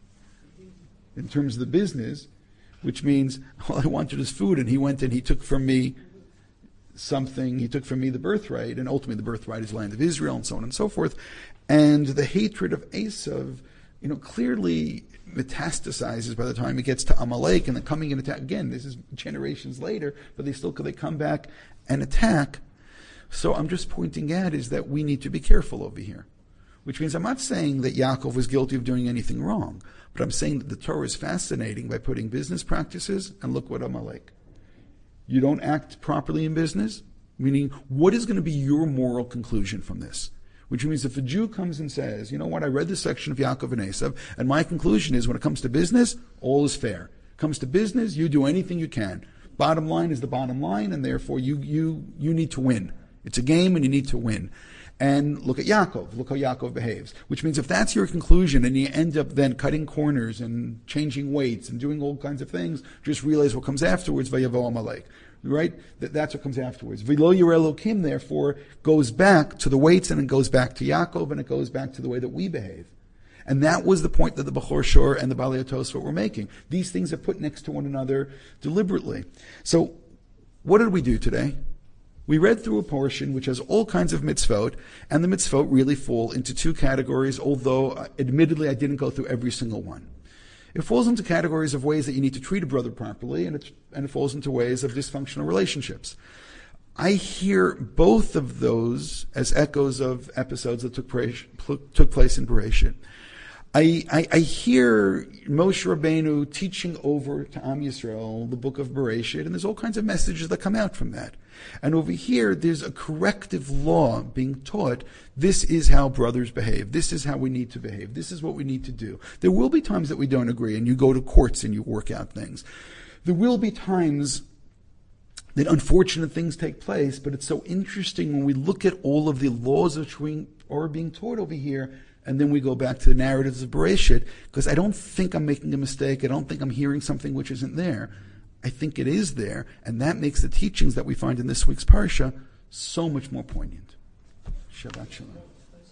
S1: in terms of the business, which means all I wanted was food, and he went and he took from me something, he took from me the birthright, and ultimately the birthright is the land of Israel, and so on and so forth. And the hatred of Esav, you know, clearly metastasizes by the time it gets to Amalek, and then coming and attack again. This is generations later, but they still they come back and attack. So I'm just pointing out is that we need to be careful over here, which means I'm not saying that Yaakov was guilty of doing anything wrong, but I'm saying that the Torah is fascinating by putting business practices, and look what Amalek. You don't act properly in business, meaning what is going to be your moral conclusion from this? Which means if a Jew comes and says, you know what, I read this section of Yaakov and Esav, and my conclusion is when it comes to business, all is fair. Comes to business, you do anything you can. Bottom line is the bottom line, and therefore you you you need to win. It's a game, and you need to win. And look at Yaakov. Look how Yaakov behaves. Which means if that's your conclusion and you end up then cutting corners and changing weights and doing all kinds of things, just realize what comes afterwards, Vayavo Amalek. Right? That, that's what comes afterwards. V'lo Yireh Elokim, therefore, goes back to the weights, and it goes back to Yaakov, and it goes back to the way that we behave. And that was the point that the Bechor Shor and the Balei Tosfot were making. These things are put next to one another deliberately. So, what did we do today? We read through a portion which has all kinds of mitzvot, and the mitzvot really fall into two categories, although uh, admittedly I didn't go through every single one. It falls into categories of ways that you need to treat a brother properly, and it, and it falls into ways of dysfunctional relationships. I hear both of those as echoes of episodes that took, took place in Bereshit. I, I, I hear Moshe Rabbeinu teaching over to Am Yisrael the book of Bereshit, and there's all kinds of messages that come out from that. And over here, there's a corrective law being taught. This is how brothers behave. This is how we need to behave. This is what we need to do. There will be times that we don't agree, and you go to courts and you work out things. There will be times that unfortunate things take place, but it's so interesting when we look at all of the laws which we are being taught over here, and then we go back to the narratives of Bereshit, because I don't think I'm making a mistake. I don't think I'm hearing something which isn't there. I think it is there, and that makes the teachings that we find in this week's parsha so much more poignant. Shabbat Shalom.